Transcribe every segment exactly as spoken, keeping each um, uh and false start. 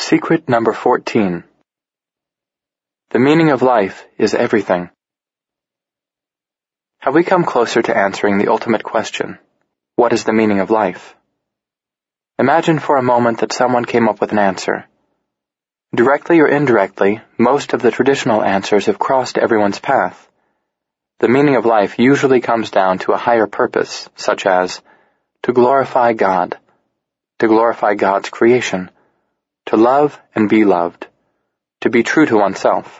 Secret number fourteen. The meaning of life is everything. Have we come closer to answering the ultimate question, what is the meaning of life? Imagine for a moment that someone came up with an answer. Directly or indirectly, most of the traditional answers have crossed everyone's path. The meaning of life usually comes down to a higher purpose, such as to glorify God, to glorify God's creation, to love and be loved, to be true to oneself.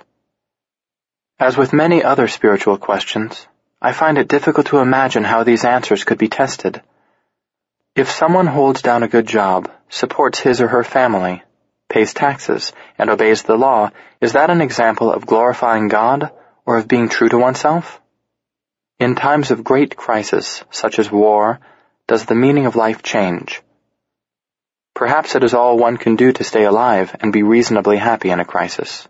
As with many other spiritual questions, I find it difficult to imagine how these answers could be tested. If someone holds down a good job, supports his or her family, pays taxes, and obeys the law, is that an example of glorifying God or of being true to oneself? In times of great crisis, such as war, does the meaning of life change? Perhaps it is all one can do to stay alive and be reasonably happy in a crisis.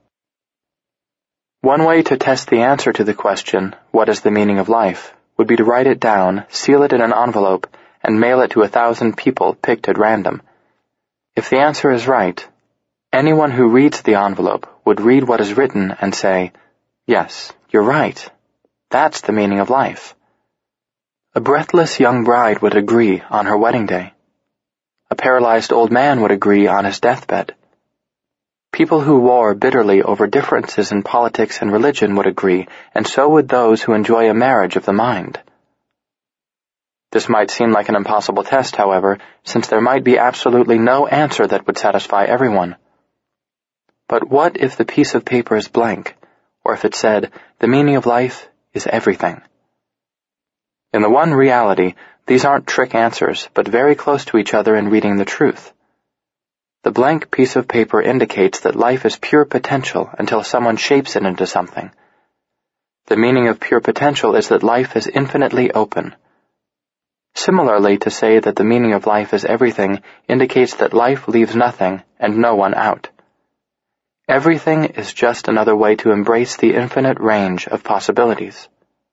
One way to test the answer to the question, what is the meaning of life, would be to write it down, seal it in an envelope, and mail it to a thousand people picked at random. If the answer is right, anyone who reads the envelope would read what is written and say, "Yes, you're right. That's the meaning of life." A breathless young bride would agree on her wedding day. A paralyzed old man would agree on his deathbed. People who war bitterly over differences in politics and religion would agree, and so would those who enjoy a marriage of the mind. This might seem like an impossible test, however, since there might be absolutely no answer that would satisfy everyone. But what if the piece of paper is blank, or if it said, the meaning of life is everything? In the one reality, these aren't trick answers, but very close to each other in reading the truth. The blank piece of paper indicates that life is pure potential until someone shapes it into something. The meaning of pure potential is that life is infinitely open. Similarly, to say that the meaning of life is everything indicates that life leaves nothing and no one out. Everything is just another way to embrace the infinite range of possibilities.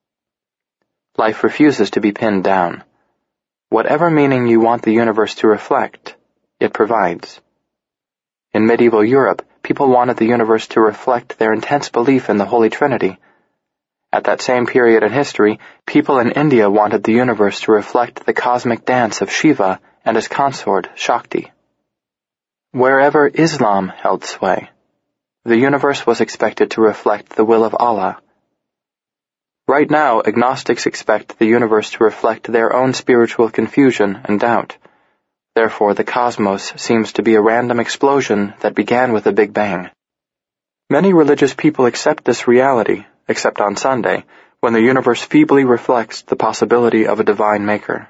Life refuses to be pinned down. Whatever meaning you want the universe to reflect, it provides. In medieval Europe, people wanted the universe to reflect their intense belief in the Holy Trinity. At that same period in history, people in India wanted the universe to reflect the cosmic dance of Shiva and his consort, Shakti. Wherever Islam held sway, the universe was expected to reflect the will of Allah. Right now, agnostics expect the universe to reflect their own spiritual confusion and doubt. Therefore, the cosmos seems to be a random explosion that began with a Big Bang. Many religious people accept this reality, except on Sunday, when the universe feebly reflects the possibility of a divine maker.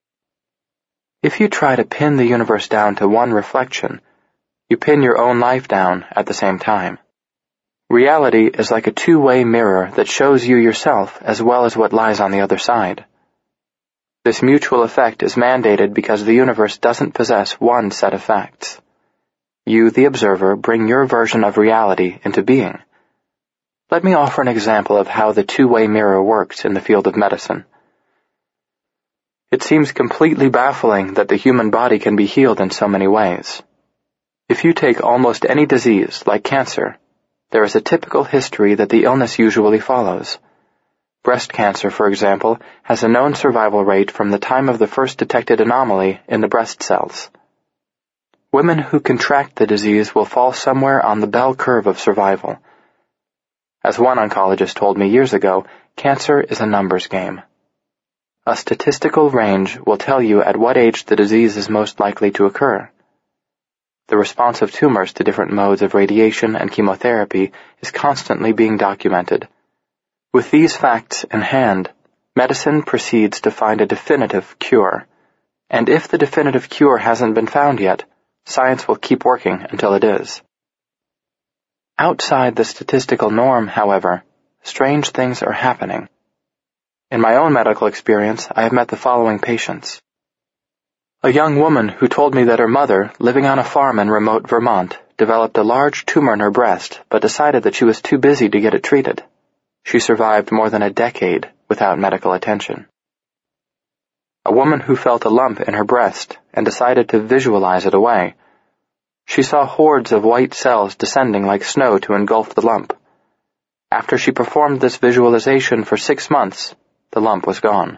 If you try to pin the universe down to one reflection, you pin your own life down at the same time. Reality is like a two-way mirror that shows you yourself as well as what lies on the other side. This mutual effect is mandated because the universe doesn't possess one set of facts. You, the observer, bring your version of reality into being. Let me offer an example of how the two-way mirror works in the field of medicine. It seems completely baffling that the human body can be healed in so many ways. If you take almost any disease, like cancer, there is a typical history that the illness usually follows. Breast cancer, for example, has a known survival rate from the time of the first detected anomaly in the breast cells. Women who contract the disease will fall somewhere on the bell curve of survival. As one oncologist told me years ago, cancer is a numbers game. A statistical range will tell you at what age the disease is most likely to occur. The response of tumors to different modes of radiation and chemotherapy is constantly being documented. With these facts in hand, medicine proceeds to find a definitive cure. And if the definitive cure hasn't been found yet, science will keep working until it is. Outside the statistical norm, however, strange things are happening. In my own medical experience, I have met the following patients. A young woman who told me that her mother, living on a farm in remote Vermont, developed a large tumor in her breast, but decided that she was too busy to get it treated. She survived more than a decade without medical attention. A woman who felt a lump in her breast and decided to visualize it away. She saw hordes of white cells descending like snow to engulf the lump. After she performed this visualization for six months, the lump was gone.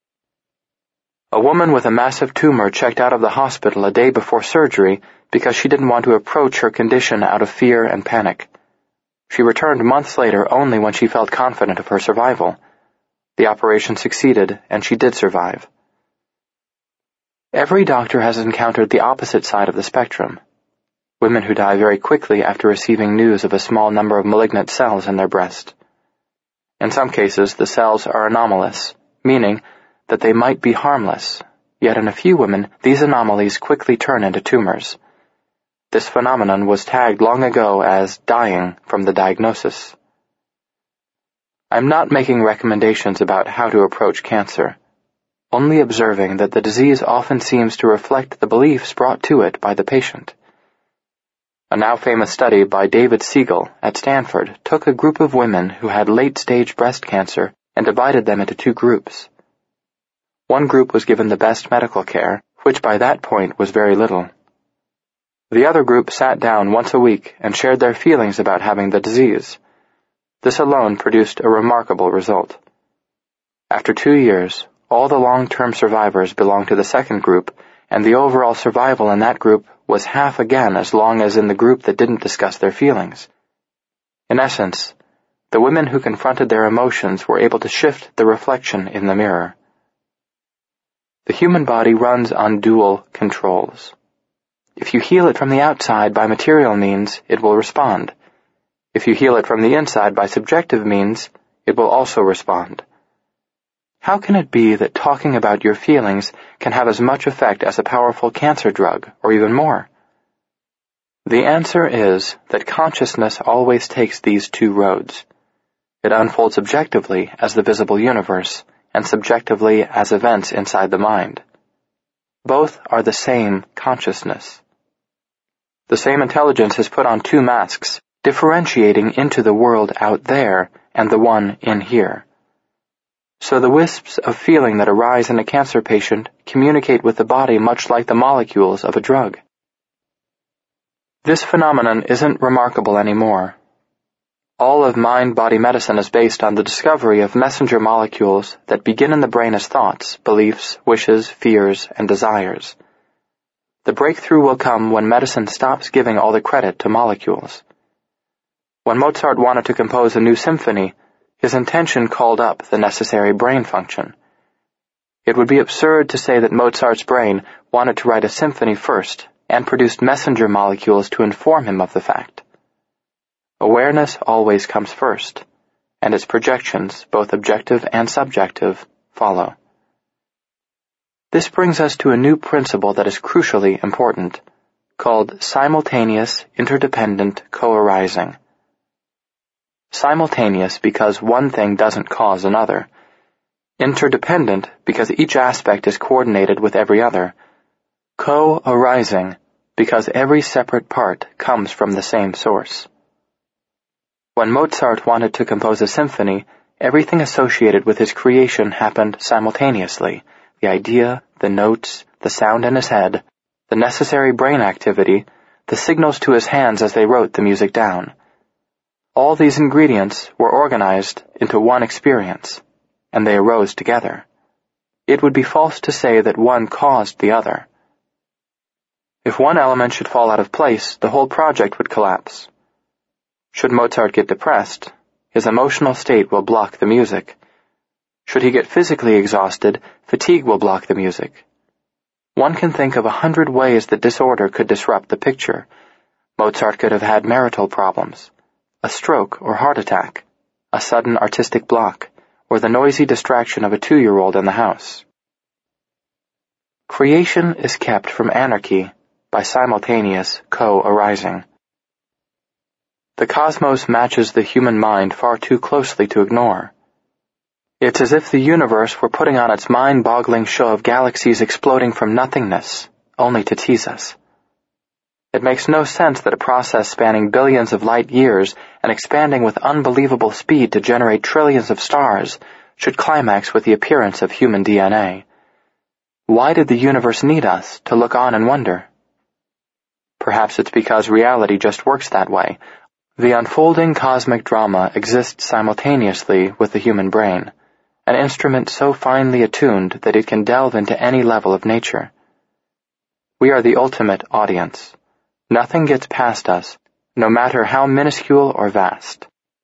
A woman with a massive tumor checked out of the hospital a day before surgery because she didn't want to approach her condition out of fear and panic. She returned months later only when she felt confident of her survival. The operation succeeded, and she did survive. Every doctor has encountered the opposite side of the spectrum. Women who die very quickly after receiving news of a small number of malignant cells in their breast. In some cases, the cells are anomalous, meaning that they might be harmless, yet in a few women, these anomalies quickly turn into tumors. This phenomenon was tagged long ago as dying from the diagnosis. I'm not making recommendations about how to approach cancer, only observing that the disease often seems to reflect the beliefs brought to it by the patient. A now famous study by David Siegel at Stanford took a group of women who had late-stage breast cancer and divided them into two groups. One group was given the best medical care, which by that point was very little. The other group sat down once a week and shared their feelings about having the disease. This alone produced a remarkable result. After two years, all the long-term survivors belonged to the second group, and the overall survival in that group was half again as long as in the group that didn't discuss their feelings. In essence, the women who confronted their emotions were able to shift the reflection in the mirror. The human body runs on dual controls. If you heal it from the outside by material means, it will respond. If you heal it from the inside by subjective means, it will also respond. How can it be that talking about your feelings can have as much effect as a powerful cancer drug, or even more? The answer is that consciousness always takes these two roads. It unfolds objectively as the visible universe, and subjectively as events inside the mind. Both are the same consciousness. The same intelligence has put on two masks, differentiating into the world out there and the one in here. So the wisps of feeling that arise in a cancer patient communicate with the body much like the molecules of a drug. This phenomenon isn't remarkable anymore. All of mind-body medicine is based on the discovery of messenger molecules that begin in the brain as thoughts, beliefs, wishes, fears, and desires. The breakthrough will come when medicine stops giving all the credit to molecules. When Mozart wanted to compose a new symphony, his intention called up the necessary brain function. It would be absurd to say that Mozart's brain wanted to write a symphony first and produced messenger molecules to inform him of the fact. Awareness always comes first, and its projections, both objective and subjective, follow. This brings us to a new principle that is crucially important, called simultaneous interdependent co-arising. Simultaneous because one thing doesn't cause another. Interdependent because each aspect is coordinated with every other. Co-arising because every separate part comes from the same source. When Mozart wanted to compose a symphony, everything associated with his creation happened simultaneously. The idea, the notes, the sound in his head, the necessary brain activity, the signals to his hands as they wrote the music down. All these ingredients were organized into one experience, and they arose together. It would be false to say that one caused the other. If one element should fall out of place, the whole project would collapse. Should Mozart get depressed, his emotional state will block the music. Should he get physically exhausted, fatigue will block the music. One can think of a hundred ways that disorder could disrupt the picture. Mozart could have had marital problems, a stroke or heart attack, a sudden artistic block, or the noisy distraction of a two-year-old in the house. Creation is kept from anarchy by simultaneous co-arising. The cosmos matches the human mind far too closely to ignore. It's as if the universe were putting on its mind-boggling show of galaxies exploding from nothingness, only to tease us. It makes no sense that a process spanning billions of light years and expanding with unbelievable speed to generate trillions of stars should climax with the appearance of human D N A. Why did the universe need us to look on and wonder? Perhaps it's because reality just works that way. The unfolding cosmic drama exists simultaneously with the human brain, an instrument so finely attuned that it can delve into any level of nature. We are the ultimate audience. Nothing gets past us, no matter how minuscule or vast.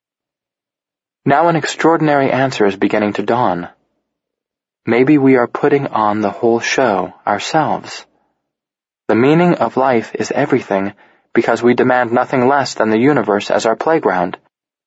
Now an extraordinary answer is beginning to dawn. Maybe we are putting on the whole show ourselves. The meaning of life is everything because we demand nothing less than the universe as our playground.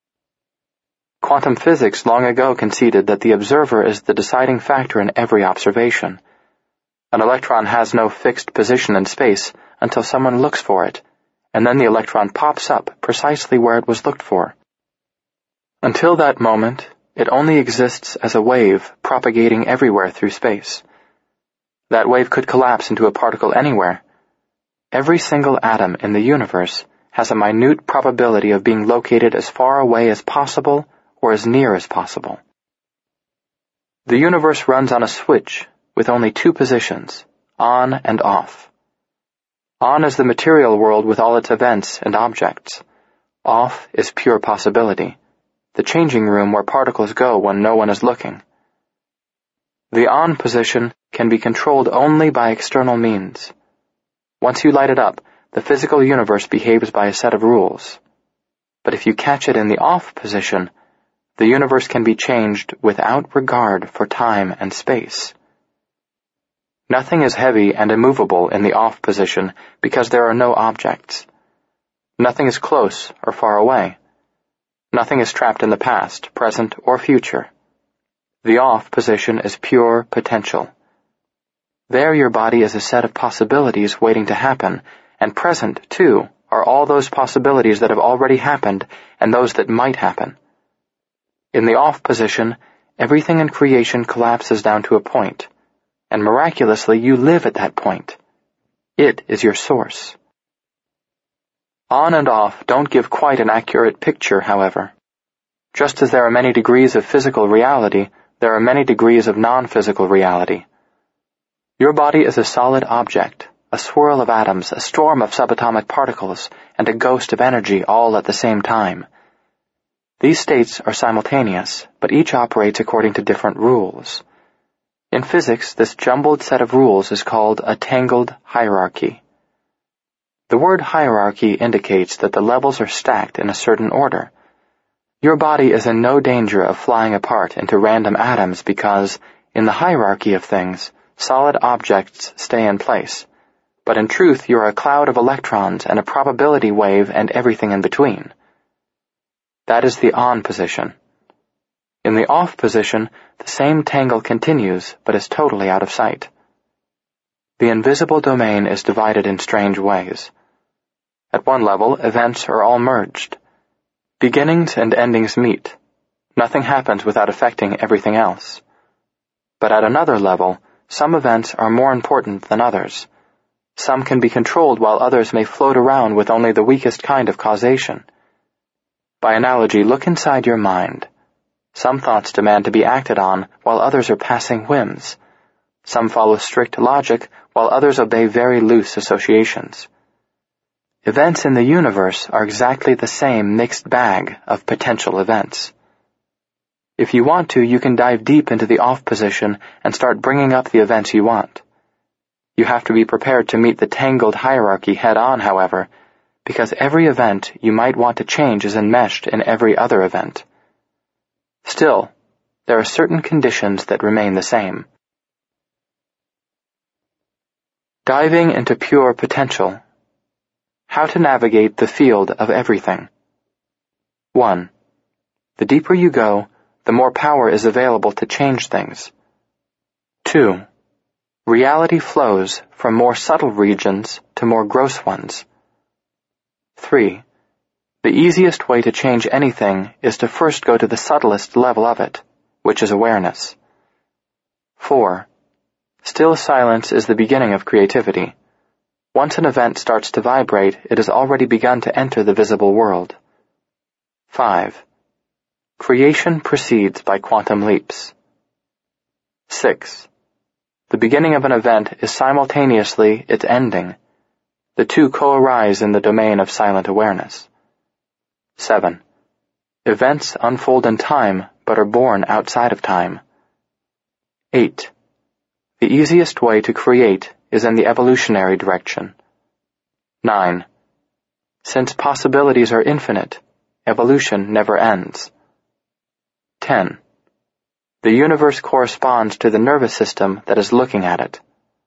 Quantum physics long ago conceded that the observer is the deciding factor in every observation. An electron has no fixed position in space until someone looks for it, and then the electron pops up precisely where it was looked for. Until that moment, it only exists as a wave propagating everywhere through space. That wave could collapse into a particle anywhere. Every single atom in the universe has a minute probability of being located as far away as possible or as near as possible. The universe runs on a switch with only two positions, on and off. On is the material world with all its events and objects. Off is pure possibility, the changing room where particles go when no one is looking. The on position can be controlled only by external means. Once you light it up, the physical universe behaves by a set of rules. But if you catch it in the off position, the universe can be changed without regard for time and space. Nothing is heavy and immovable in the off position because there are no objects. Nothing is close or far away. Nothing is trapped in the past, present, or future. The off position is pure potential. There your body is a set of possibilities waiting to happen, and present, too, are all those possibilities that have already happened and those that might happen. In the off position, everything in creation collapses down to a point, and miraculously you live at that point. It is your source. On and off don't give quite an accurate picture, however. Just as there are many degrees of physical reality, there are many degrees of non-physical reality. Your body is a solid object, a swirl of atoms, a storm of subatomic particles, and a ghost of energy all at the same time. These states are simultaneous, but each operates according to different rules. In physics, this jumbled set of rules is called a tangled hierarchy. The word hierarchy indicates that the levels are stacked in a certain order. Your body is in no danger of flying apart into random atoms because, in the hierarchy of things, solid objects stay in place. But in truth, you are a cloud of electrons and a probability wave and everything in between. That is the on position. In the off position, the same tangle continues, but is totally out of sight. The invisible domain is divided in strange ways. At one level, events are all merged. Beginnings and endings meet. Nothing happens without affecting everything else. But at another level, some events are more important than others. Some can be controlled while others may float around with only the weakest kind of causation. By analogy, look inside your mind. Some thoughts demand to be acted on, while others are passing whims. Some follow strict logic, while others obey very loose associations. Events in the universe are exactly the same mixed bag of potential events. If you want to, you can dive deep into the off position and start bringing up the events you want. You have to be prepared to meet the tangled hierarchy head-on, however, because every event you might want to change is enmeshed in every other event. Still, there are certain conditions that remain the same. Diving into pure potential. How to navigate the field of everything. One. The deeper you go, the more power is available to change things. Two. Reality flows from more subtle regions to more gross ones. Three. The easiest way to change anything is to first go to the subtlest level of it, which is awareness. Four. Still silence is the beginning of creativity. Once an event starts to vibrate, it has already begun to enter the visible world. Five. Creation proceeds by quantum leaps. Six. The beginning of an event is simultaneously its ending. The two co-arise in the domain of silent awareness. seven. Events unfold in time but are born outside of time. eight. The easiest way to create is in the evolutionary direction. nine. Since possibilities are infinite, evolution never ends. ten. The universe corresponds to the nervous system that is looking at it.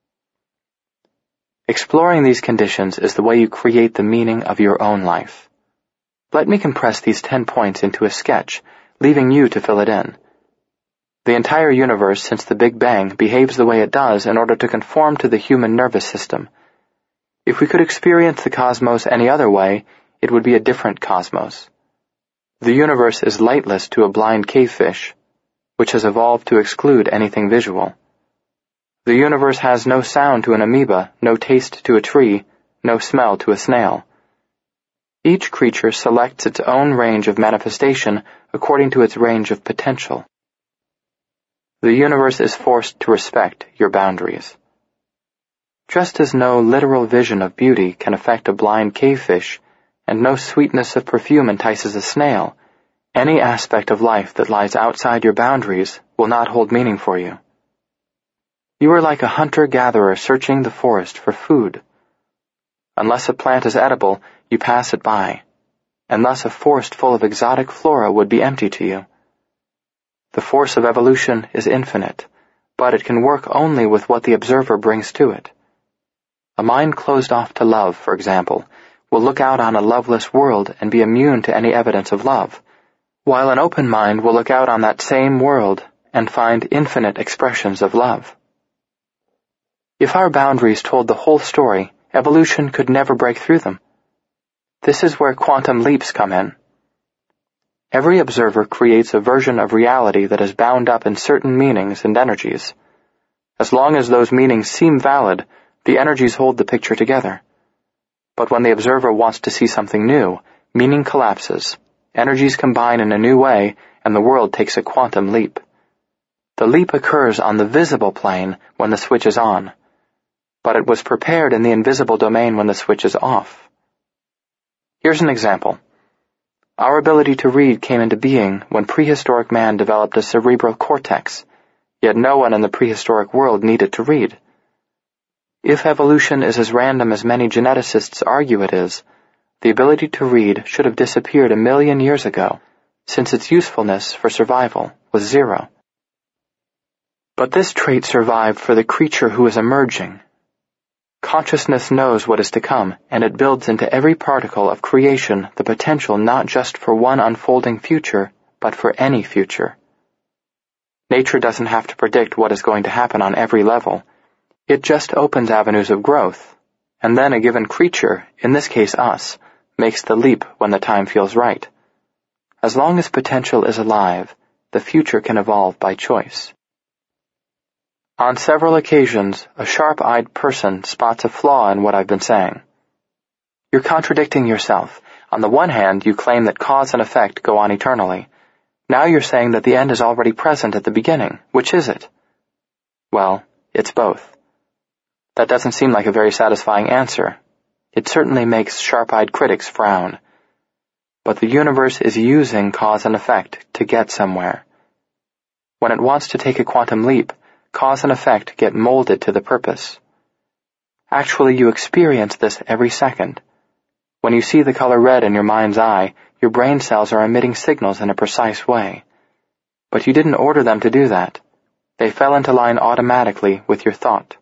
Exploring these conditions is the way you create the meaning of your own life. Let me compress these ten points into a sketch, leaving you to fill it in. The entire universe since the Big Bang behaves the way it does in order to conform to the human nervous system. If we could experience the cosmos any other way, it would be a different cosmos. The universe is lightless to a blind cavefish, which has evolved to exclude anything visual. The universe has no sound to an amoeba, no taste to a tree, no smell to a snail. Each creature selects its own range of manifestation according to its range of potential. The universe is forced to respect your boundaries. Just as no literal vision of beauty can affect a blind cavefish, and no sweetness of perfume entices a snail, any aspect of life that lies outside your boundaries will not hold meaning for you. You are like a hunter-gatherer searching the forest for food. Unless a plant is edible, you pass it by, and thus a forest full of exotic flora would be empty to you. The force of evolution is infinite, but it can work only with what the observer brings to it. A mind closed off to love, for example, will look out on a loveless world and be immune to any evidence of love, while an open mind will look out on that same world and find infinite expressions of love. If our boundaries told the whole story, evolution could never break through them. This is where quantum leaps come in. Every observer creates a version of reality that is bound up in certain meanings and energies. As long as those meanings seem valid, the energies hold the picture together. But when the observer wants to see something new, meaning collapses, energies combine in a new way, and the world takes a quantum leap. The leap occurs on the visible plane when the switch is on, but it was prepared in the invisible domain when the switch is off. Here's an example. Our ability to read came into being when prehistoric man developed a cerebral cortex, yet no one in the prehistoric world needed to read. If evolution is as random as many geneticists argue it is, the ability to read should have disappeared a million years ago, since its usefulness for survival was zero. But this trait survived for the creature who is emerging. Consciousness knows what is to come, and it builds into every particle of creation the potential not just for one unfolding future, but for any future. Nature doesn't have to predict what is going to happen on every level. It just opens avenues of growth, and then a given creature, in this case us, makes the leap when the time feels right. As long as potential is alive, the future can evolve by choice. On several occasions, a sharp-eyed person spots a flaw in what I've been saying. You're contradicting yourself. On the one hand, you claim that cause and effect go on eternally. Now you're saying that the end is already present at the beginning. Which is it? Well, it's both. That doesn't seem like a very satisfying answer. It certainly makes sharp-eyed critics frown. But the universe is using cause and effect to get somewhere. When it wants to take a quantum leap, cause and effect get molded to the purpose. Actually, you experience this every second. When you see the color red in your mind's eye, your brain cells are emitting signals in a precise way. But you didn't order them to do that. They fell into line automatically with your thought.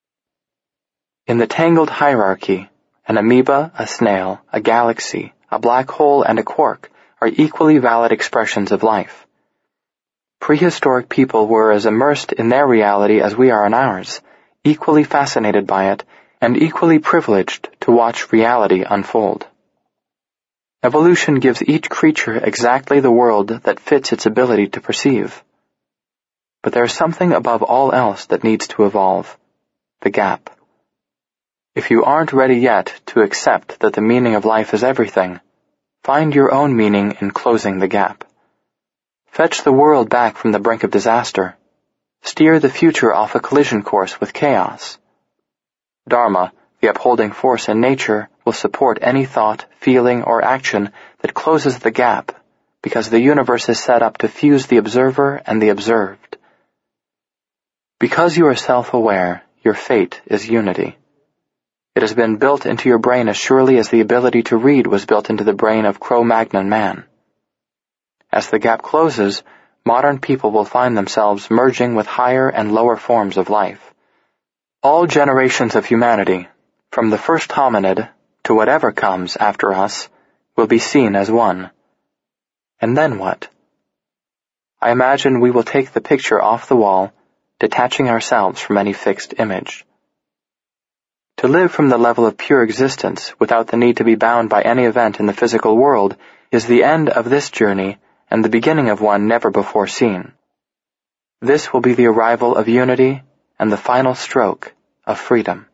In the tangled hierarchy, an amoeba, a snail, a galaxy, a black hole, and a quark are equally valid expressions of life. Prehistoric people were as immersed in their reality as we are in ours, equally fascinated by it, and equally privileged to watch reality unfold. Evolution gives each creature exactly the world that fits its ability to perceive. But there is something above all else that needs to evolve: the gap. If you aren't ready yet to accept that the meaning of life is everything, find your own meaning in closing the gap. Fetch the world back from the brink of disaster. Steer the future off a collision course with chaos. Dharma, the upholding force in nature, will support any thought, feeling, or action that closes the gap, because the universe is set up to fuse the observer and the observed. Because you are self-aware, your fate is unity. It has been built into your brain as surely as the ability to read was built into the brain of Cro-Magnon man. As the gap closes, modern people will find themselves merging with higher and lower forms of life. All generations of humanity, from the first hominid to whatever comes after us, will be seen as one. And then what? I imagine we will take the picture off the wall, detaching ourselves from any fixed image. To live from the level of pure existence without the need to be bound by any event in the physical world is the end of this journey and the beginning of one never before seen. This will be the arrival of unity and the final stroke of freedom.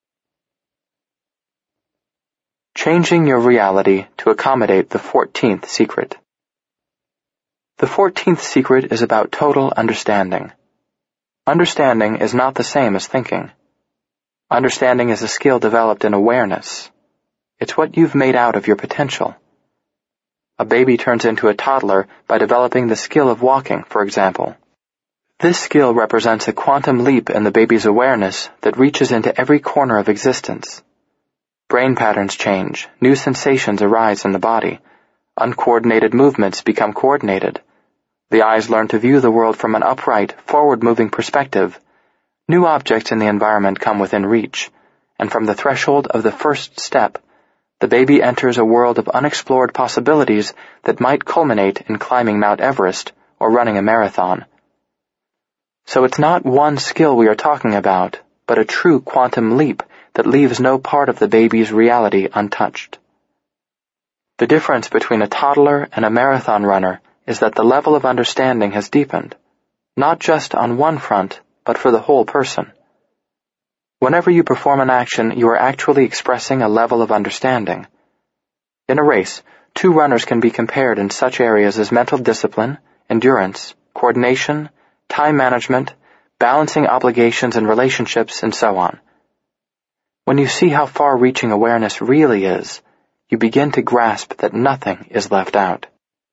Changing your reality to accommodate the fourteenth secret. The fourteenth secret is about total understanding. Understanding is not the same as thinking. Understanding is a skill developed in awareness. It's what you've made out of your potential. A baby turns into a toddler by developing the skill of walking, for example. This skill represents a quantum leap in the baby's awareness that reaches into every corner of existence. Brain patterns change, new sensations arise in the body, uncoordinated movements become coordinated. The eyes learn to view the world from an upright, forward-moving perspective. New objects in the environment come within reach, and from the threshold of the first step, the baby enters a world of unexplored possibilities that might culminate in climbing Mount Everest or running a marathon. So it's not one skill we are talking about, but a true quantum leap that leaves no part of the baby's reality untouched. The difference between a toddler and a marathon runner is that the level of understanding has deepened, not just on one front, but for the whole person. Whenever you perform an action, you are actually expressing a level of understanding. In a race, two runners can be compared in such areas as mental discipline, endurance, coordination, time management, balancing obligations and relationships, and so on. When you see how far-reaching awareness really is, you begin to grasp that nothing is left out.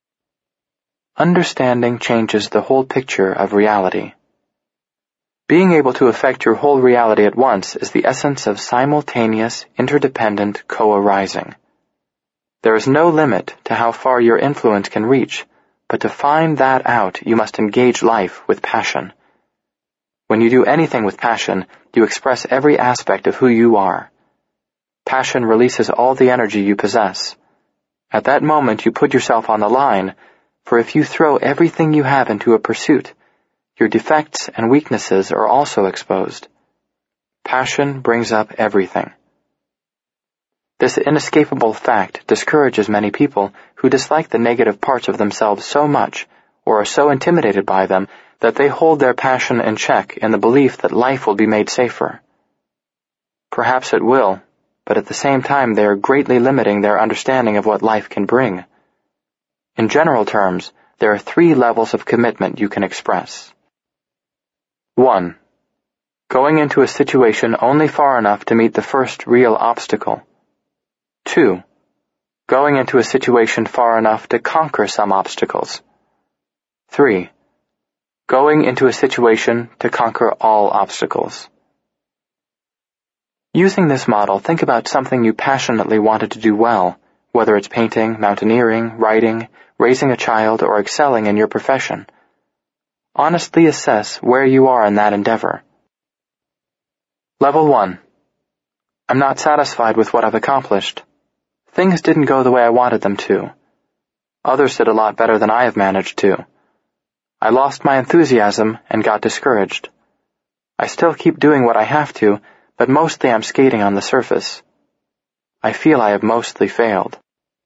Understanding changes the whole picture of reality. Being able to affect your whole reality at once is the essence of simultaneous, interdependent co-arising. There is no limit to how far your influence can reach, but to find that out, you must engage life with passion. When you do anything with passion, you express every aspect of who you are. Passion releases all the energy you possess. At that moment, you put yourself on the line, for if you throw everything you have into a pursuit, your defects and weaknesses are also exposed. Passion brings up everything. This inescapable fact discourages many people who dislike the negative parts of themselves so much or are so intimidated by them that they hold their passion in check in the belief that life will be made safer. Perhaps it will, but at the same time they are greatly limiting their understanding of what life can bring. In general terms, there are three levels of commitment you can express. One. Going into a situation only far enough to meet the first real obstacle. Two. Going into a situation far enough to conquer some obstacles. Three. Going into a situation to conquer all obstacles. Using this model, think about something you passionately wanted to do well, whether it's painting, mountaineering, writing, raising a child, or excelling in your profession. Honestly assess where you are in that endeavor. Level one. I'm not satisfied with what I've accomplished. Things didn't go the way I wanted them to. Others did a lot better than I have managed to. I lost my enthusiasm and got discouraged. I still keep doing what I have to, but mostly I'm skating on the surface. I feel I have mostly failed.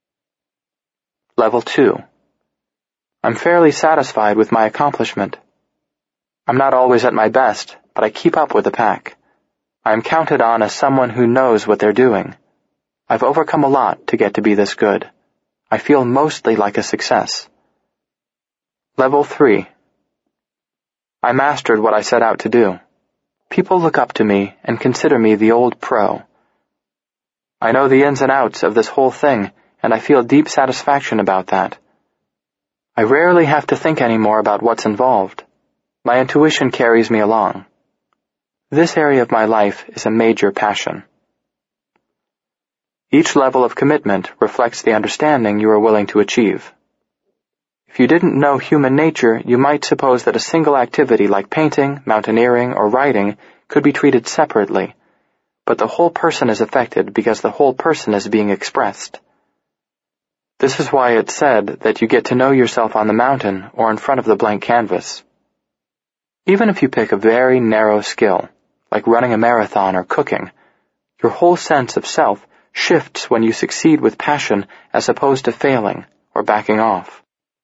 Level two. I'm fairly satisfied with my accomplishment. I'm not always at my best, but I keep up with the pack. I am counted on as someone who knows what they're doing. I've overcome a lot to get to be this good. I feel mostly like a success. Level three. I mastered what I set out to do. People look up to me and consider me the old pro. I know the ins and outs of this whole thing, and I feel deep satisfaction about that. I rarely have to think any more about what's involved. My intuition carries me along. This area of my life is a major passion. Each level of commitment reflects the understanding you are willing to achieve. If you didn't know human nature, you might suppose that a single activity like painting, mountaineering, or writing could be treated separately, but the whole person is affected because the whole person is being expressed. This is why it's said that you get to know yourself on the mountain or in front of the blank canvas. Even if you pick a very narrow skill, like running a marathon or cooking, your whole sense of self shifts when you succeed with passion as opposed to failing or backing off.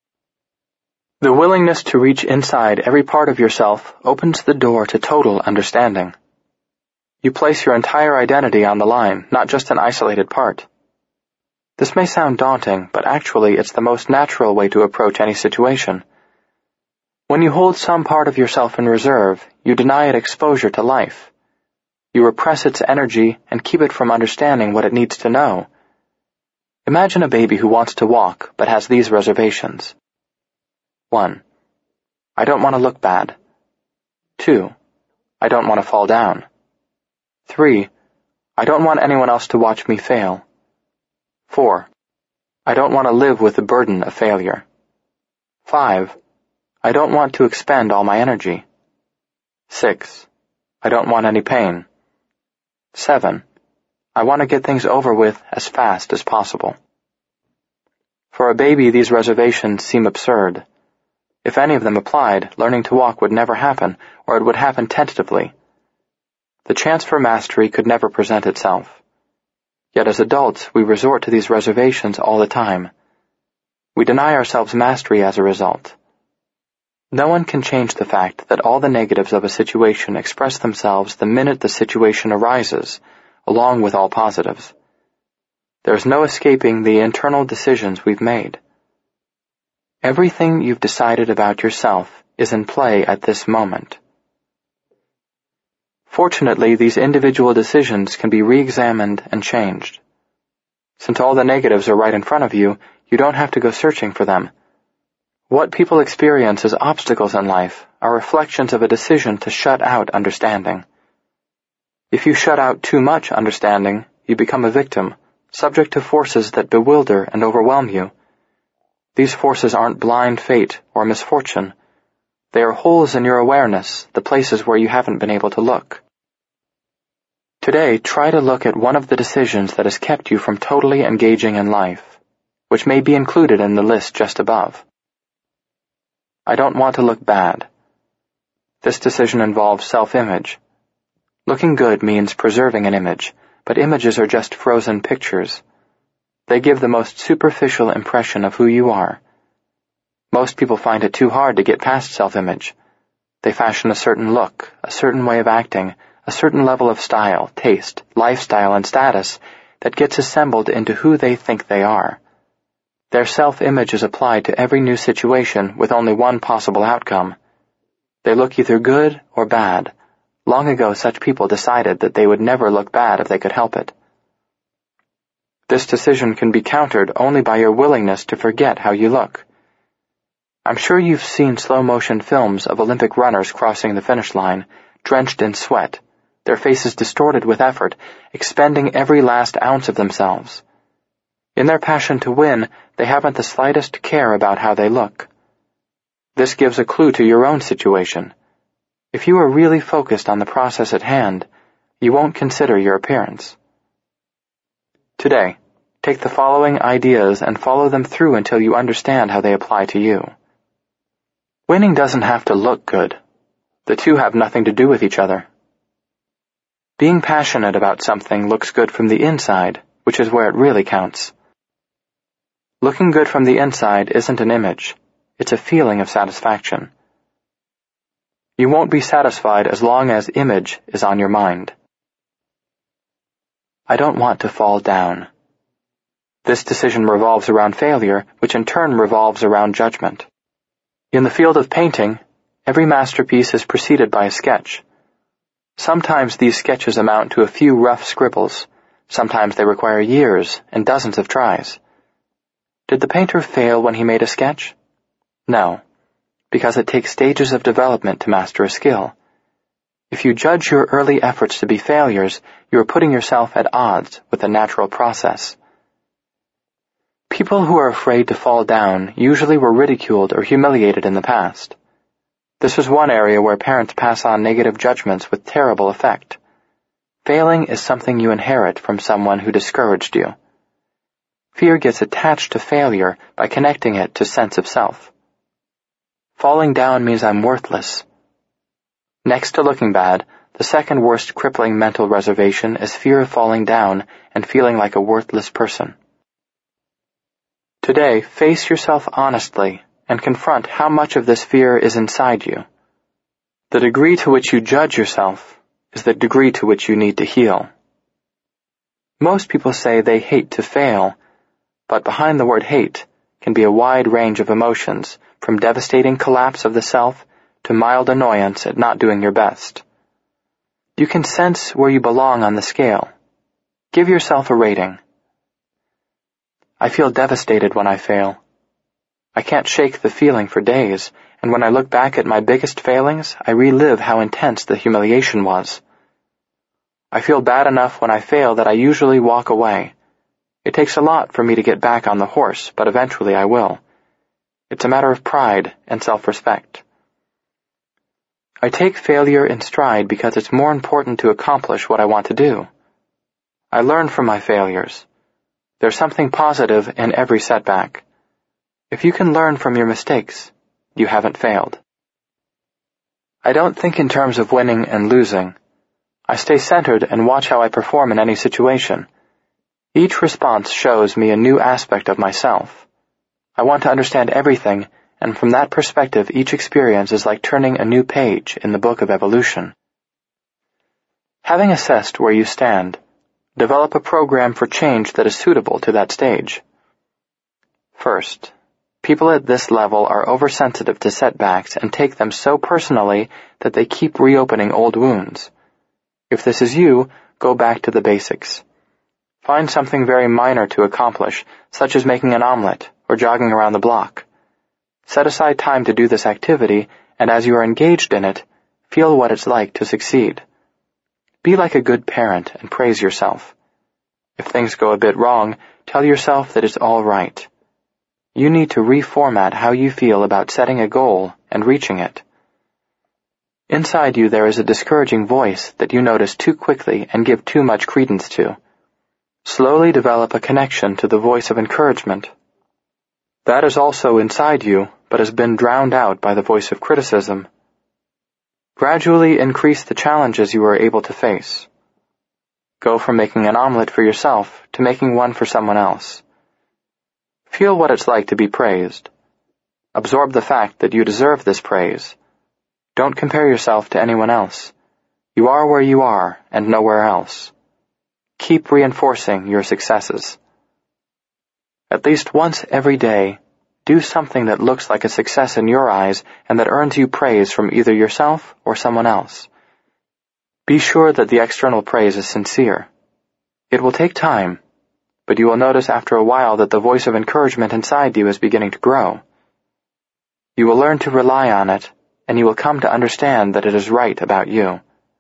The willingness to reach inside every part of yourself opens the door to total understanding. You place your entire identity on the line, not just an isolated part. This may sound daunting, but actually it's the most natural way to approach any situation. When you hold some part of yourself in reserve, you deny it exposure to life. You repress its energy and keep it from understanding what it needs to know. Imagine a baby who wants to walk but has these reservations. One. I don't want to look bad. Two. I don't want to fall down. Three. I don't want anyone else to watch me fail. Four. I don't want to live with the burden of failure. Five. I don't want to expend all my energy. Six. I don't want any pain. Seven. I want to get things over with as fast as possible. For a baby, these reservations seem absurd. If any of them applied, learning to walk would never happen, or it would happen tentatively. The chance for mastery could never present itself. Yet as adults, we resort to these reservations all the time. We deny ourselves mastery as a result. No one can change the fact that all the negatives of a situation express themselves the minute the situation arises, along with all positives. There is no escaping the internal decisions we've made. Everything you've decided about yourself is in play at this moment. Fortunately, these individual decisions can be re-examined and changed. Since all the negatives are right in front of you, you don't have to go searching for them. What people experience as obstacles in life are reflections of a decision to shut out understanding. If you shut out too much understanding, you become a victim, subject to forces that bewilder and overwhelm you. These forces aren't blind fate or misfortune. They are holes in your awareness, the places where you haven't been able to look. Today, try to look at one of the decisions that has kept you from totally engaging in life, which may be included in the list just above. I don't want to look bad. This decision involves self-image. Looking good means preserving an image, but images are just frozen pictures. They give the most superficial impression of who you are. Most people find it too hard to get past self-image. They fashion a certain look, a certain way of acting, a certain level of style, taste, lifestyle, and status that gets assembled into who they think they are. Their self-image is applied to every new situation with only one possible outcome. They look either good or bad. Long ago, such people decided that they would never look bad if they could help it. This decision can be countered only by your willingness to forget how you look. I'm sure you've seen slow-motion films of Olympic runners crossing the finish line, drenched in sweat, their faces distorted with effort, expending every last ounce of themselves. In their passion to win, they haven't the slightest care about how they look. This gives a clue to your own situation. If you are really focused on the process at hand, you won't consider your appearance. Today, take the following ideas and follow them through until you understand how they apply to you. Winning doesn't have to look good. The two have nothing to do with each other. Being passionate about something looks good from the inside, which is where it really counts. Looking good from the inside isn't an image. It's a feeling of satisfaction. You won't be satisfied as long as image is on your mind. I don't want to fall down. This decision revolves around failure, which in turn revolves around judgment. In the field of painting, every masterpiece is preceded by a sketch. Sometimes these sketches amount to a few rough scribbles, Sometimes they require years and dozens of tries. Did the painter fail when he made a sketch? No, because it takes stages of development to master a skill. If you judge your early efforts to be failures, you are putting yourself at odds with the natural process. People who are afraid to fall down usually were ridiculed or humiliated in the past. This is one area where parents pass on negative judgments with terrible effect. Failing is something you inherit from someone who discouraged you. Fear gets attached to failure by connecting it to sense of self. Falling down means I'm worthless. Next to looking bad, the second worst crippling mental reservation is fear of falling down and feeling like a worthless person. Today, face yourself honestly and confront how much of this fear is inside you. The degree to which you judge yourself is the degree to which you need to heal. Most people say they hate to fail, but behind the word hate can be a wide range of emotions, from devastating collapse of the self to mild annoyance at not doing your best. You can sense where you belong on the scale. Give yourself a rating. I feel devastated when I fail. I can't shake the feeling for days, and when I look back at my biggest failings, I relive how intense the humiliation was. I feel bad enough when I fail that I usually walk away. It takes a lot for me to get back on the horse, but eventually I will. It's a matter of pride and self-respect. I take failure in stride because it's more important to accomplish what I want to do. I learn from my failures. There's something positive in every setback. If you can learn from your mistakes, you haven't failed. I don't think in terms of winning and losing. I stay centered and watch how I perform in any situation. Each response shows me a new aspect of myself. I want to understand everything, and from that perspective, each experience is like turning a new page in the book of evolution. Having assessed where you stand, develop a program for change that is suitable to that stage. First, people at this level are oversensitive to setbacks and take them so personally that they keep reopening old wounds. If this is you, go back to the basics. Find something very minor to accomplish, such as making an omelet or jogging around the block. Set aside time to do this activity, and as you are engaged in it, feel what it's like to succeed. Be like a good parent and praise yourself. If things go a bit wrong, tell yourself that it's all right. You need to reformat how you feel about setting a goal and reaching it. Inside you there is a discouraging voice that you notice too quickly and give too much credence to. Slowly develop a connection to the voice of encouragement. That is also inside you, but has been drowned out by the voice of criticism. Gradually increase the challenges you are able to face. Go from making an omelet for yourself to making one for someone else. Feel what it's like to be praised. Absorb the fact that you deserve this praise. Don't compare yourself to anyone else. You are where you are and nowhere else. Keep reinforcing your successes. At least once every day, do something that looks like a success in your eyes and that earns you praise from either yourself or someone else. Be sure that the external praise is sincere. It will take time, but you will notice after a while that the voice of encouragement inside you is beginning to grow. You will learn to rely on it, and you will come to understand that it is right about you.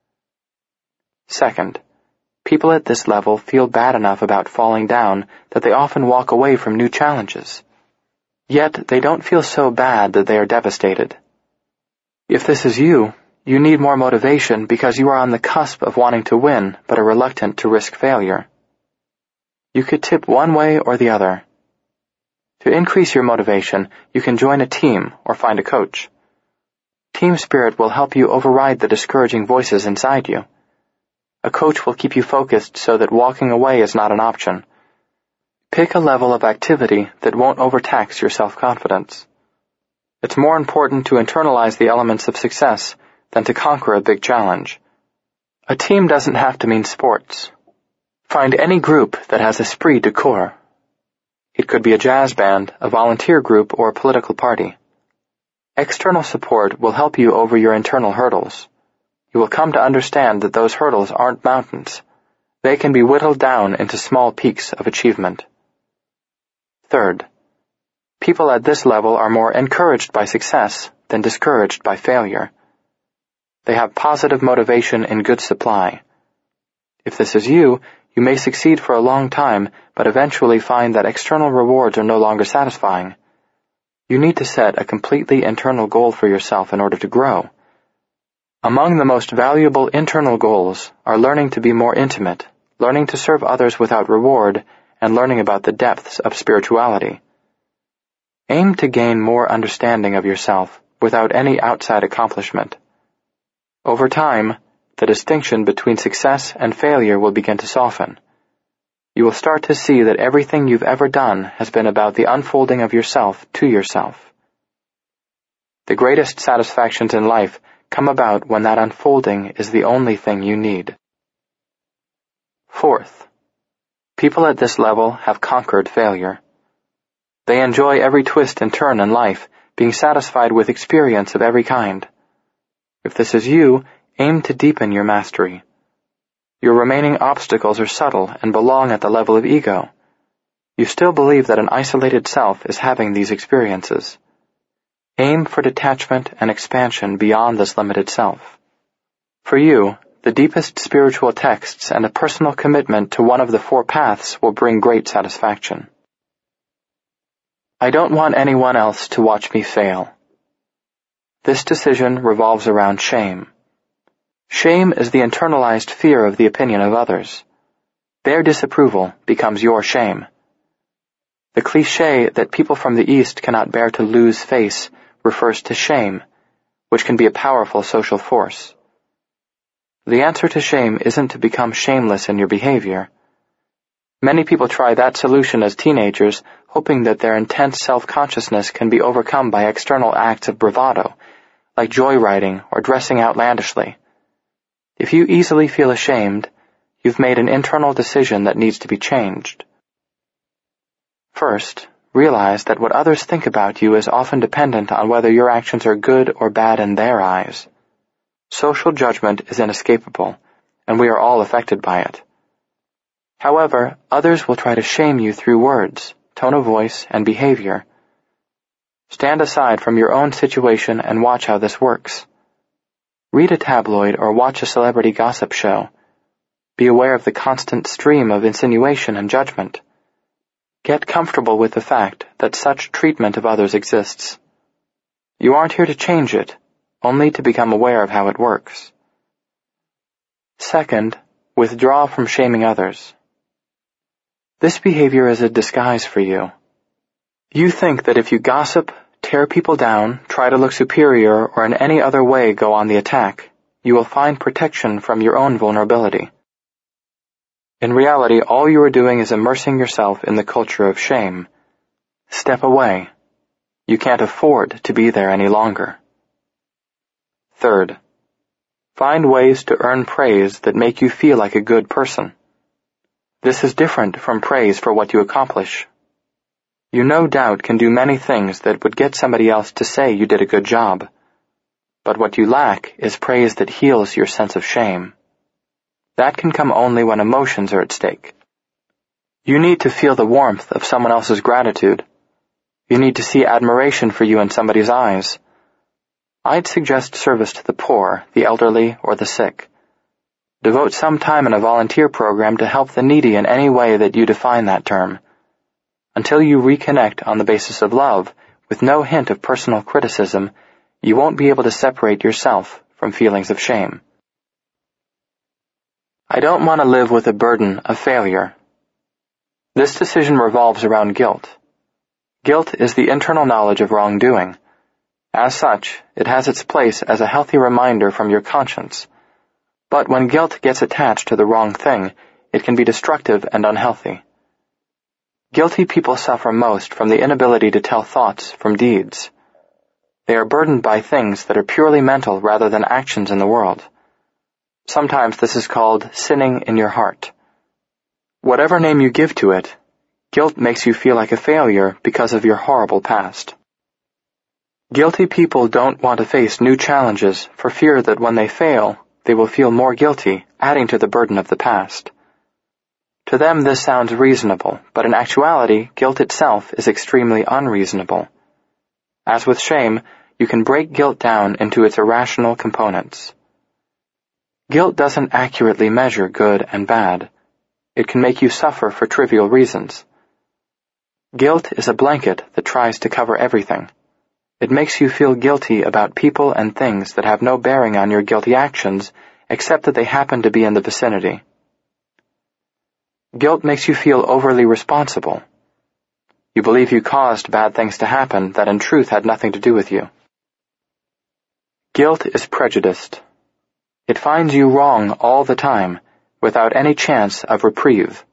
Second, people at this level feel bad enough about falling down that they often walk away from new challenges. Yet they don't feel so bad that they are devastated. If this is you, you need more motivation because you are on the cusp of wanting to win but are reluctant to risk failure. You could tip one way or the other. To increase your motivation, you can join a team or find a coach. Team spirit will help you override the discouraging voices inside you. A coach will keep you focused so that walking away is not an option. Pick a level of activity that won't overtax your self-confidence. It's more important to internalize the elements of success than to conquer a big challenge. A team doesn't have to mean sports. Find any group that has esprit de corps. It could be a jazz band, a volunteer group, or a political party. External support will help you over your internal hurdles. You will come to understand that those hurdles aren't mountains. They can be whittled down into small peaks of achievement. Third, people at this level are more encouraged by success than discouraged by failure. They have positive motivation in good supply. If this is you, you may succeed for a long time, but eventually find that external rewards are no longer satisfying. You need to set a completely internal goal for yourself in order to grow. Among the most valuable internal goals are learning to be more intimate, learning to serve others without reward, and learning about the depths of spirituality. Aim to gain more understanding of yourself without any outside accomplishment. Over time, the distinction between success and failure will begin to soften. You will start to see that everything you've ever done has been about the unfolding of yourself to yourself. The greatest satisfactions in life come about when that unfolding is the only thing you need. Fourth, people at this level have conquered failure. They enjoy every twist and turn in life, being satisfied with experience of every kind. If this is you, aim to deepen your mastery. Your remaining obstacles are subtle and belong at the level of ego. You still believe that an isolated self is having these experiences. Aim for detachment and expansion beyond this limited self. For you, the deepest spiritual texts and a personal commitment to one of the four paths will bring great satisfaction. I don't want anyone else to watch me fail. This decision revolves around shame. Shame is the internalized fear of the opinion of others. Their disapproval becomes your shame. The cliché that people from the East cannot bear to lose face refers to shame, which can be a powerful social force. The answer to shame isn't to become shameless in your behavior. Many people try that solution as teenagers, hoping that their intense self-consciousness can be overcome by external acts of bravado, like joyriding or dressing outlandishly. If you easily feel ashamed, you've made an internal decision that needs to be changed. First, realize that what others think about you is often dependent on whether your actions are good or bad in their eyes. Social judgment is inescapable, and we are all affected by it. However, others will try to shame you through words, tone of voice, and behavior. Stand aside from your own situation and watch how this works. Read a tabloid or watch a celebrity gossip show. Be aware of the constant stream of insinuation and judgment. Get comfortable with the fact that such treatment of others exists. You aren't here to change it, only to become aware of how it works. Second, withdraw from shaming others. This behavior is a disguise for you. You think that if you gossip, tear people down, try to look superior, or in any other way go on the attack, you will find protection from your own vulnerability. In reality, all you are doing is immersing yourself in the culture of shame. Step away. You can't afford to be there any longer. Third, find ways to earn praise that make you feel like a good person. This is different from praise for what you accomplish. You no doubt can do many things that would get somebody else to say you did a good job. But what you lack is praise that heals your sense of shame. That can come only when emotions are at stake. You need to feel the warmth of someone else's gratitude. You need to see admiration for you in somebody's eyes. I'd suggest service to the poor, the elderly, or the sick. Devote some time in a volunteer program to help the needy in any way that you define that term. Until you reconnect on the basis of love, with no hint of personal criticism, you won't be able to separate yourself from feelings of shame. I don't want to live with the burden of failure. This decision revolves around guilt. Guilt is the internal knowledge of wrongdoing. As such, it has its place as a healthy reminder from your conscience. But when guilt gets attached to the wrong thing, it can be destructive and unhealthy. Guilty people suffer most from the inability to tell thoughts from deeds. They are burdened by things that are purely mental rather than actions in the world. Sometimes this is called sinning in your heart. Whatever name you give to it, guilt makes you feel like a failure because of your horrible past. Guilty people don't want to face new challenges for fear that when they fail, they will feel more guilty, adding to the burden of the past. To them this sounds reasonable, but in actuality, guilt itself is extremely unreasonable. As with shame, you can break guilt down into its irrational components. Guilt doesn't accurately measure good and bad. It can make you suffer for trivial reasons. Guilt is a blanket that tries to cover everything. It makes you feel guilty about people and things that have no bearing on your guilty actions, except that they happen to be in the vicinity. Guilt makes you feel overly responsible. You believe you caused bad things to happen that in truth had nothing to do with you. Guilt is prejudiced. It finds you wrong all the time, without any chance of reprieve.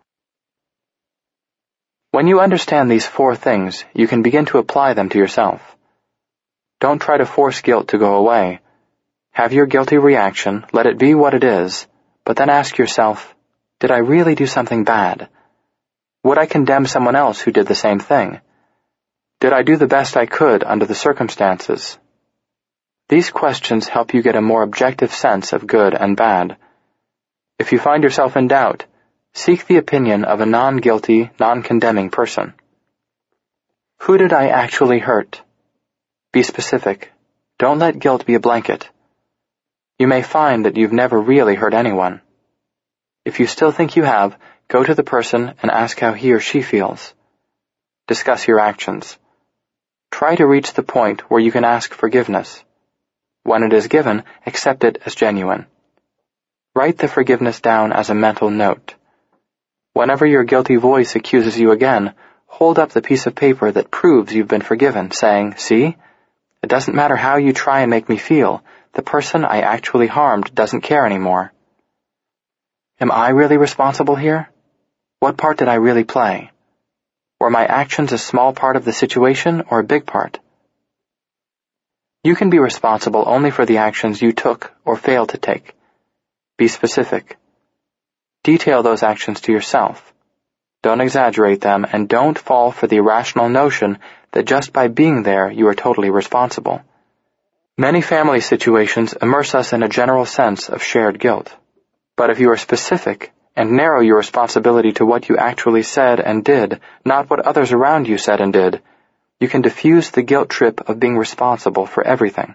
When you understand these four things, you can begin to apply them to yourself. Don't try to force guilt to go away. Have your guilty reaction, let it be what it is, but then ask yourself, did I really do something bad? Would I condemn someone else who did the same thing? Did I do the best I could under the circumstances? These questions help you get a more objective sense of good and bad. If you find yourself in doubt, seek the opinion of a non-guilty, non-condemning person. Who did I actually hurt? Be specific. Don't let guilt be a blanket. You may find that you've never really hurt anyone. If you still think you have, go to the person and ask how he or she feels. Discuss your actions. Try to reach the point where you can ask forgiveness. When it is given, accept it as genuine. Write the forgiveness down as a mental note. Whenever your guilty voice accuses you again, hold up the piece of paper that proves you've been forgiven, saying, "See? It doesn't matter how you try and make me feel. The person I actually harmed doesn't care anymore. Am I really responsible here? What part did I really play? Were my actions a small part of the situation or a big part?" You can be responsible only for the actions you took or failed to take. Be specific. Detail those actions to yourself. Don't exaggerate them, and don't fall for the irrational notion that just by being there you are totally responsible. Many family situations immerse us in a general sense of shared guilt. But if you are specific and narrow your responsibility to what you actually said and did, not what others around you said and did, you can diffuse the guilt trip of being responsible for everything.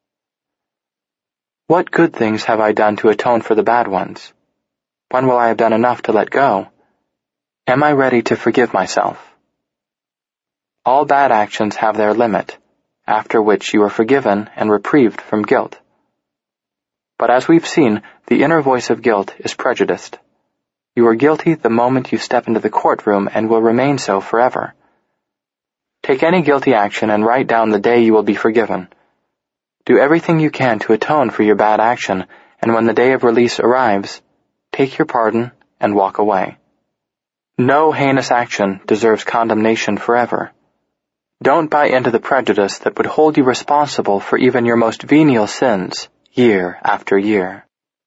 What good things have I done to atone for the bad ones? When will I have done enough to let go? Am I ready to forgive myself? All bad actions have their limit, after which you are forgiven and reprieved from guilt. But as we've seen, the inner voice of guilt is prejudiced. You are guilty the moment you step into the courtroom and will remain so forever. Take any guilty action and write down the day you will be forgiven. Do everything you can to atone for your bad action, and when the day of release arrives, take your pardon and walk away. No heinous action deserves condemnation forever. Don't buy into the prejudice that would hold you responsible for even your most venial sins, year after year.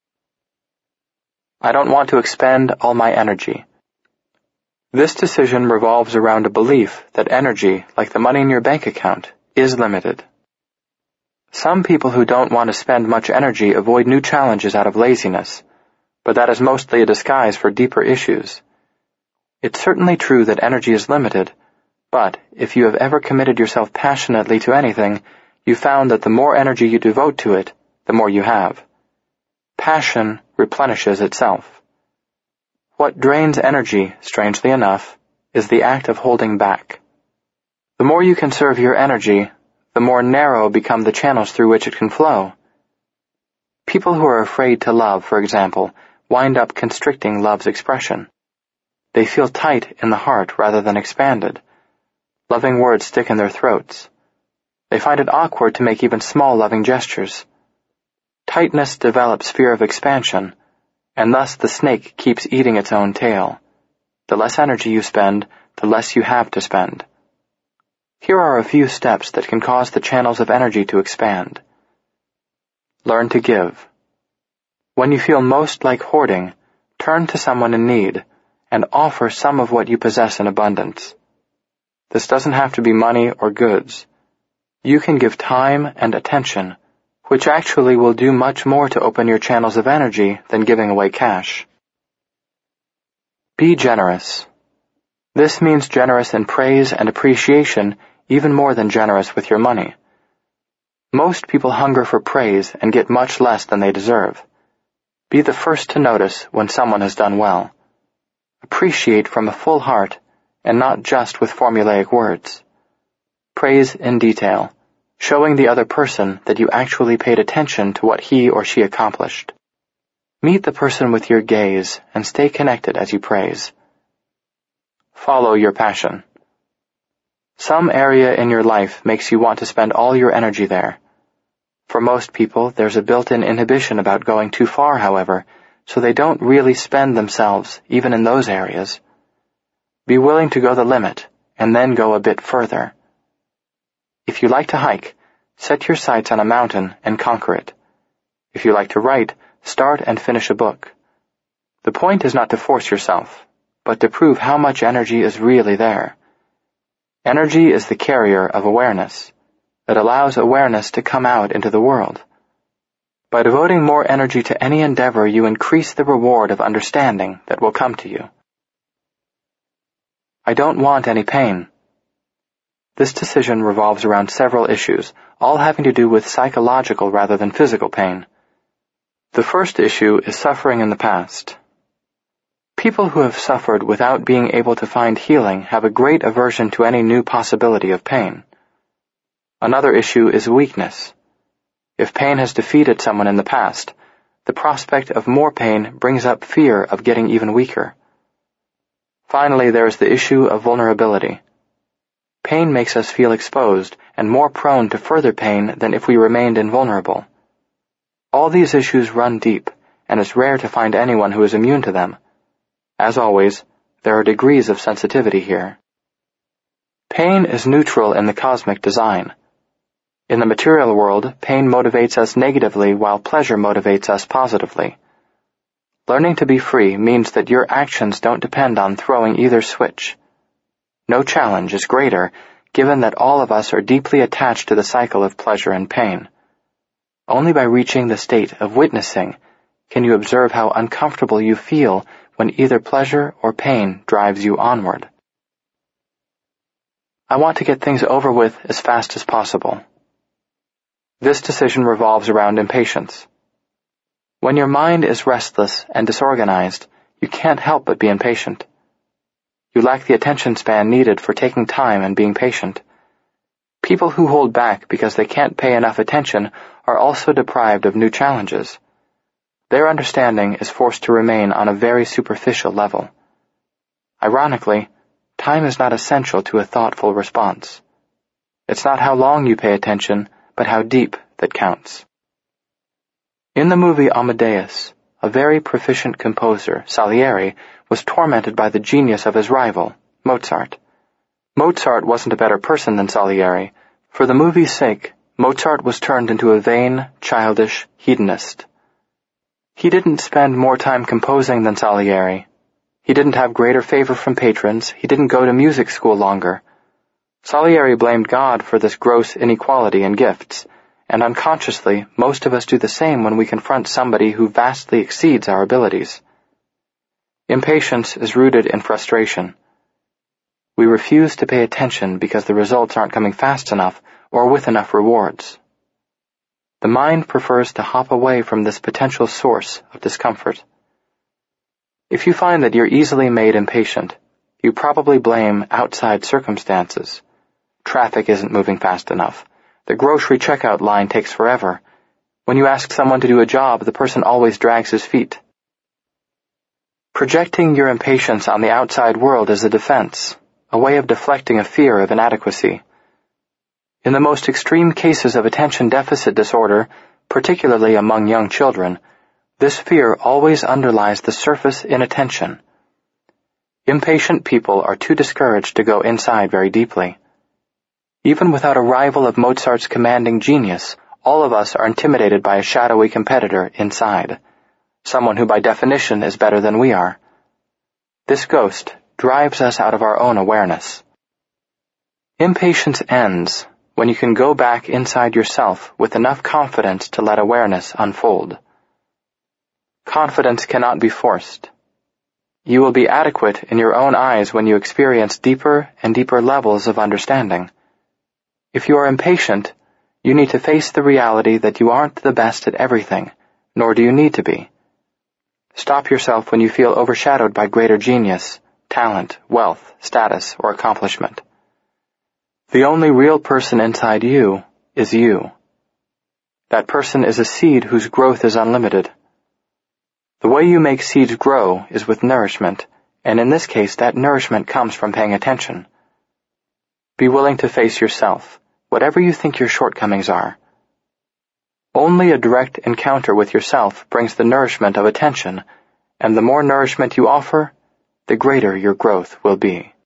I don't want to expend all my energy. This decision revolves around a belief that energy, like the money in your bank account, is limited. Some people who don't want to spend much energy avoid new challenges out of laziness, but that is mostly a disguise for deeper issues. It's certainly true that energy is limited, but if you have ever committed yourself passionately to anything, you found that the more energy you devote to it, the more you have. Passion replenishes itself. What drains energy, strangely enough, is the act of holding back. The more you conserve your energy, the more narrow become the channels through which it can flow. People who are afraid to love, for example, wind up constricting love's expression. They feel tight in the heart rather than expanded. Loving words stick in their throats. They find it awkward to make even small loving gestures. Tightness develops fear of expansion, and thus the snake keeps eating its own tail. The less energy you spend, the less you have to spend. Here are a few steps that can cause the channels of energy to expand. Learn to give. When you feel most like hoarding, turn to someone in need and offer some of what you possess in abundance. This doesn't have to be money or goods. You can give time and attention, which actually will do much more to open your channels of energy than giving away cash. Be generous. This means generous in praise and appreciation even more than generous with your money. Most people hunger for praise and get much less than they deserve. Be the first to notice when someone has done well. Appreciate from a full heart and not just with formulaic words. Praise in detail, showing the other person that you actually paid attention to what he or she accomplished. Meet the person with your gaze and stay connected as you praise. Follow your passion. Some area in your life makes you want to spend all your energy there. For most people, there's a built-in inhibition about going too far, however, so they don't really spend themselves even in those areas. Be willing to go the limit and then go a bit further. If you like to hike, set your sights on a mountain and conquer it. If you like to write, start and finish a book. The point is not to force yourself, but to prove how much energy is really there. Energy is the carrier of awareness. It allows awareness to come out into the world. By devoting more energy to any endeavor, you increase the reward of understanding that will come to you. I don't want any pain. This decision revolves around several issues, all having to do with psychological rather than physical pain. The first issue is suffering in the past. People who have suffered without being able to find healing have a great aversion to any new possibility of pain. Another issue is weakness. If pain has defeated someone in the past, the prospect of more pain brings up fear of getting even weaker. Finally, there is the issue of vulnerability. Pain makes us feel exposed and more prone to further pain than if we remained invulnerable. All these issues run deep, and it's rare to find anyone who is immune to them. As always, there are degrees of sensitivity here. Pain is neutral in the cosmic design. In the material world, pain motivates us negatively while pleasure motivates us positively. Learning to be free means that your actions don't depend on throwing either switch. No challenge is greater, given that all of us are deeply attached to the cycle of pleasure and pain. Only by reaching the state of witnessing can you observe how uncomfortable you feel when either pleasure or pain drives you onward. I want to get things over with as fast as possible. This decision revolves around impatience. When your mind is restless and disorganized, you can't help but be impatient. You lack the attention span needed for taking time and being patient. People who hold back because they can't pay enough attention are also deprived of new challenges. Their understanding is forced to remain on a very superficial level. Ironically, time is not essential to a thoughtful response. It's not how long you pay attention, but how deep that counts. In the movie Amadeus, a very proficient composer, Salieri, was tormented by the genius of his rival, Mozart. Mozart wasn't a better person than Salieri. For the movie's sake, Mozart was turned into a vain, childish hedonist. He didn't spend more time composing than Salieri. He didn't have greater favor from patrons. He didn't go to music school longer. Salieri blamed God for this gross inequality in gifts, and unconsciously, most of us do the same when we confront somebody who vastly exceeds our abilities. Impatience is rooted in frustration. We refuse to pay attention because the results aren't coming fast enough or with enough rewards. The mind prefers to hop away from this potential source of discomfort. If you find that you're easily made impatient, you probably blame outside circumstances. Traffic isn't moving fast enough. The grocery checkout line takes forever. When you ask someone to do a job, the person always drags his feet. Projecting your impatience on the outside world is a defense, a way of deflecting a fear of inadequacy. In the most extreme cases of attention deficit disorder, particularly among young children, this fear always underlies the surface inattention. Impatient people are too discouraged to go inside very deeply. Even without a rival of Mozart's commanding genius, all of us are intimidated by a shadowy competitor inside, someone who by definition is better than we are. This ghost drives us out of our own awareness. Impatience ends when you can go back inside yourself with enough confidence to let awareness unfold. Confidence cannot be forced. You will be adequate in your own eyes when you experience deeper and deeper levels of understanding. If you are impatient, you need to face the reality that you aren't the best at everything, nor do you need to be. Stop yourself when you feel overshadowed by greater genius, talent, wealth, status, or accomplishment. The only real person inside you is you. That person is a seed whose growth is unlimited. The way you make seeds grow is with nourishment, and in this case that nourishment comes from paying attention. Be willing to face yourself, whatever you think your shortcomings are. Only a direct encounter with yourself brings the nourishment of attention, and the more nourishment you offer, the greater your growth will be.